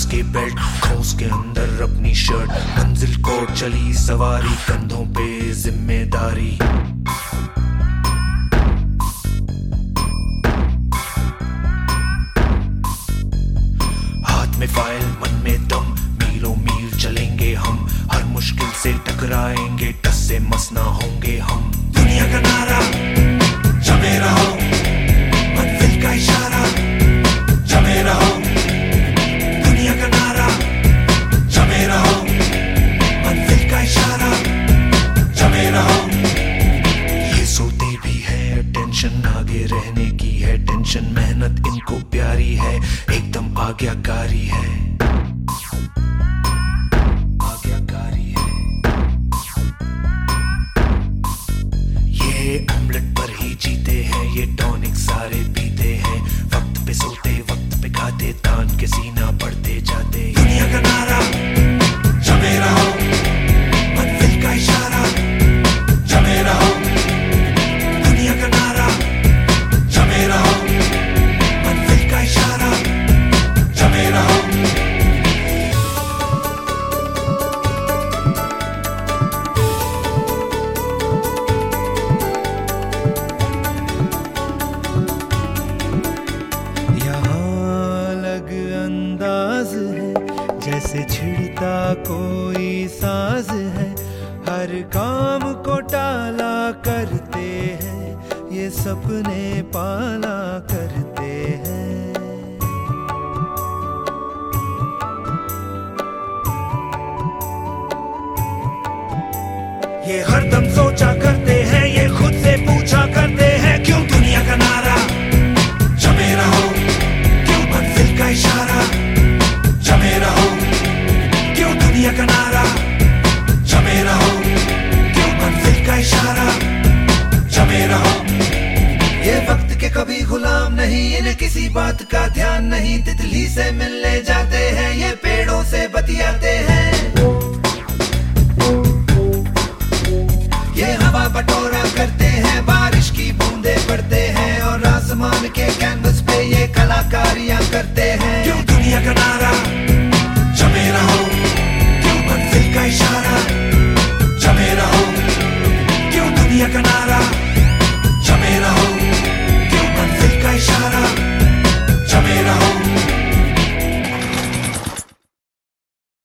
के बेल्ट, खोस के अंदर अपनी शर्ट, मंजिल को चली सवारी, कंधों पे जिम्मेदारी। हाथ में फाइल, मन में दम, मीलों मील चलेंगे हम, हर मुश्किल से टकराएंगे, टस से मस ना होंगे हम। दुनिया का नारा जमे रहो, मंजिल का इशारा जमे रहो, दुनिया का नारा जमे रहो, मंजिल का इशारा जमे रहो। ये सोते भी है टेंशन, आगे रहने की है टेंशन, मेहनत इनको प्यारी है, एकदम आज्ञाकारी है, आज्ञाकारी है। ये ऑमलेट पर ही जीते हैं, ये टॉनिक सारे पीते हैं, वक्त पे सोते वक्त पे खाते, तान के सीना बढ़ते जाते। दुनिया का नारा जमे रहो, मंजिल का इशारा जमे रहो, दुनिया का नारा जमे रहो, मंजिल का इशारा जमे रहो। अंदाज है जैसे छिड़ता कोई साज है, हर काम को टाला करते हैं, ये सपने पाला करते हैं। ये हरदम सोचा करते हैं, ये खुद से पूछा करते हैं, क्यों दुनिया का नारा जमे रहो, क्यों मंजिल का इशारा जमे रहो, क्यों दुनिया का नारा जमे रहो, क्यों मंजिल का इशारा जमे रहो। ये वक्त के कभी गुलाम नहीं, इन्हें किसी बात का ध्यान नहीं, तितली से मिलने